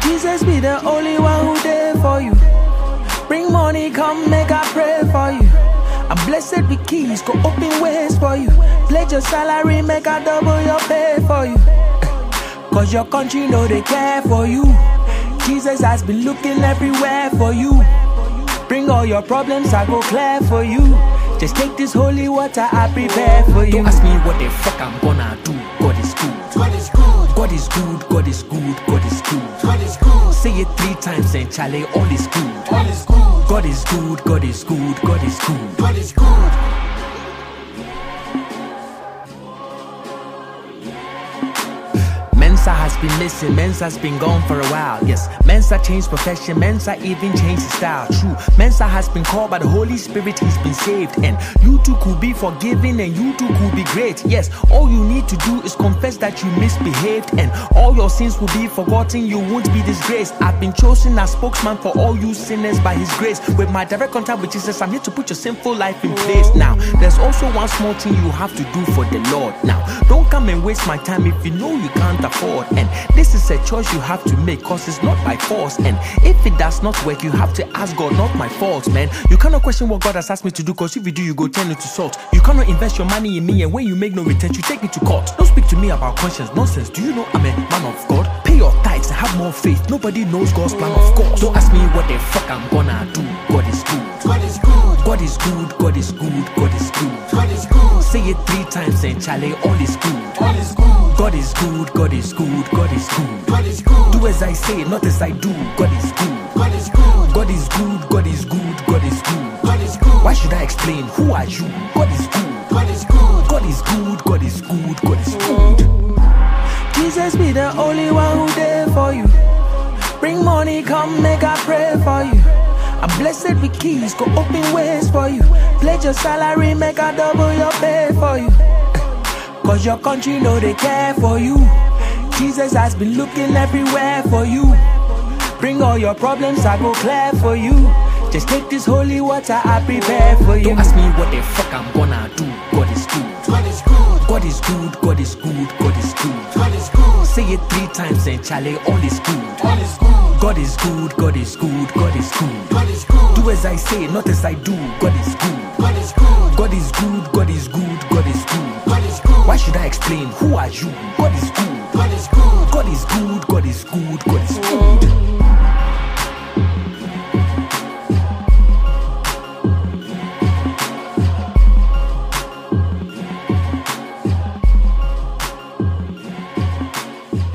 Jesus be the only one who there for you. Bring money, come make I pray for you. I'm blessed with keys, go open ways for you. Pledge your salary, make I double your pay for you. Cause your country know they care for you. Jesus has been looking everywhere for you. Bring all your problems, I go clear for you. Just take this holy water, I prepare for you. Don't ask me what the fuck I'm gonna do. God is good. God is good. God is good. God is good. God is good. God is good. Say it 3 times and Charlie, all is good. All is good. God is good. God is good. God is good. God is good. Mensa has been missing, Mensa's been gone for a while. Yes, Mensa changed profession, Mensa even changed his style. True, Mensa has been called by the Holy Spirit, he's been saved. And you too could be forgiven and you too could be great. Yes, all you need to do is confess that you misbehaved, and all your sins will be forgotten, you won't be disgraced. I've been chosen as spokesman for all you sinners by his grace. With my direct contact with Jesus, I'm here to put your sinful life in place. Now, there's also one small thing you have to do for the Lord. Now, don't come and waste my time if you know you can't afford. And this is a choice you have to make, cause it's not by force. And if it does not work, you have to ask God, not my fault, man. You cannot question what God has asked me to do, cause if you do, you go turn it to salt. You cannot invest your money in me, and when you make no return, you take me to court. Don't speak to me about conscience, nonsense. Do you know I'm a man of God? Pay your tithes and have more faith. Nobody knows God's plan, of course. Don't ask me what the fuck I'm gonna do. God is good. God is good. God is good. God is good. God is good. God is good. Say it 3 times and Charlie, all is good. All is good. God is good. God is good. God is good. God is good. Do as I say, not as I do. God is good. God is good. God is good. God is good. God is good. God is good. Why should I explain? Who are you? God is good. God is good. God is good. God is good. God is good. Jesus be the only one who there for you. Bring money, come make I pray for you. I'm blessed with keys, go open ways for you. Pledge your salary, make I double your pay for you. Cause your country know they care for you. Jesus has been looking everywhere for you. Bring all your problems, I go clear for you. Just take this holy water, I prepare for you. Don't ask me what the fuck I'm gonna do. God is good. God is good. God is good. God is good. God is good. God is good. Say it 3 times and Charlie, all is good. All is good. God is good. God is good. God is good. God is good. Do as I say, not as I do. God is good. God is good. God is good. God is good. God is good. God is good. Why should I explain? Who are you? God is good. God is good. God is good. God is good. God is good.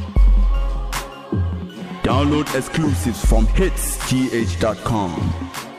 Download exclusives from hitsgh.com.